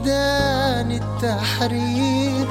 ميدان التحرير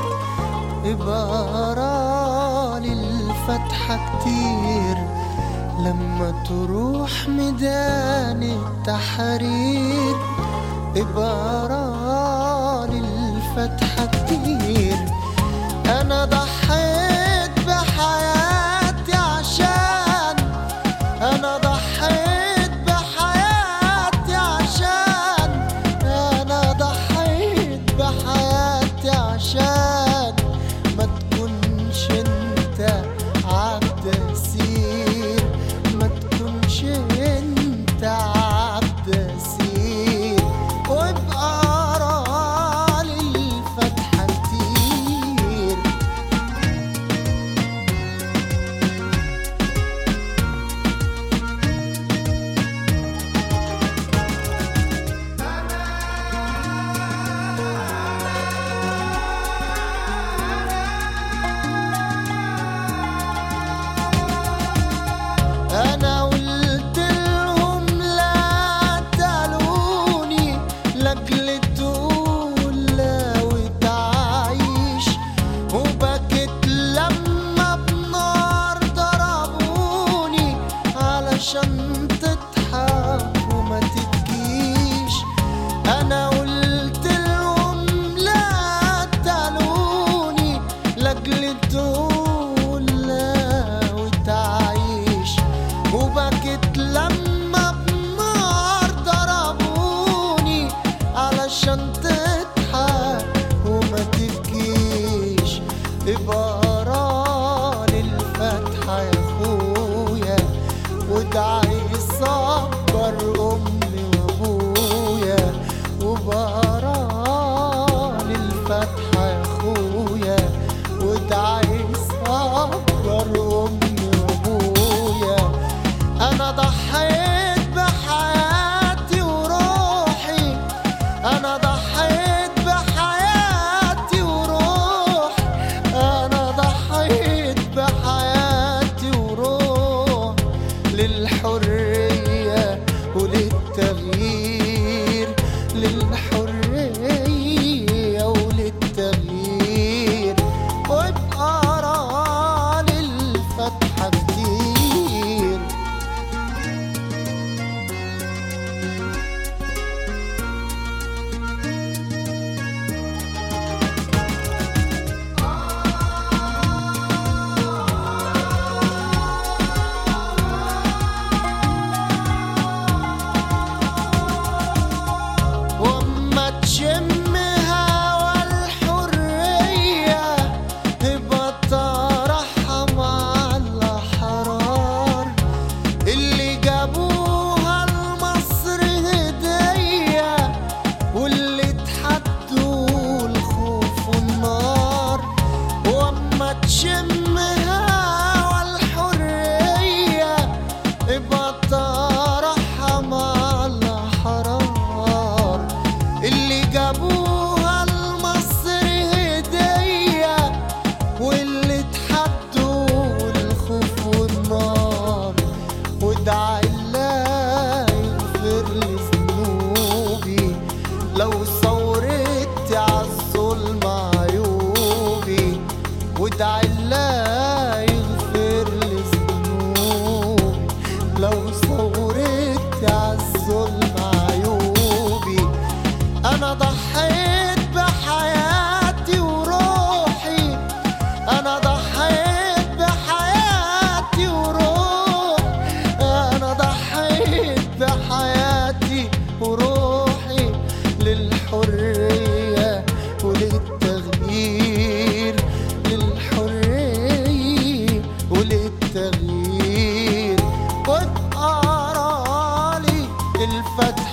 إبارة للفتحة كتير. لما تروح ميدان التحرير إبارة للفتحة كتير. أنا ضحيت بحياتي عشان، أنا ضحيت بحياتي عشان، أنا ضحيت بحياتي عشان ما تكونش انت عبد أسير، ما تكونش انت عبد أسير. وبقرا للفتحة كتير. أنا قلت لهم لا تلوني لأجل تقول لا وتعيش، وبكت لما بنار ضربوني علشان تضحك وما تبكيش. أنا قلت لهم لا تلوني لأجل تقول لا وتعيش، وبكت لما بنار ضربوني علشان تضحك وما تبكيش. إبارة للفتحة يا أخويا، وادعي صبر أمي وأبويا. وبقرا للفتحة يا أخويا، وادعي صبر أمي وأبويا. أنا ضحيت بحياتي وروحي، أنا ضحيت بحياتي وروحي، أنا ضحيت بحياتي وروحي للحرية وللتغيير، للحرية وللتغيير. وبقرا للفتحة كتير. وأما تشم هوا الحرية تبقى طرحها مع الأحرار اللي جابوها لمصر هدية، واللي اتحدوا الخوف والنار. وأما تشم هوا الحرية تبقى طرحها مع الأحرار اللي جابوها لمصر هدية، واللي اتحدوا الخوف والنار. وادعي الله يغفر لي ذنوبي لو صورت عالظلم عيوبي. وادعي الله يغفر لي ذنوبي لو صورت عالظلم عيوبي. أنا ضحيت بحياتي وروحي، أنا ضحيت بحياتي وروحي، أنا ضحيت بحياتي وروحي للحرية وللتغيير، للحرية وللتغيير. وبقرا لي الفتحة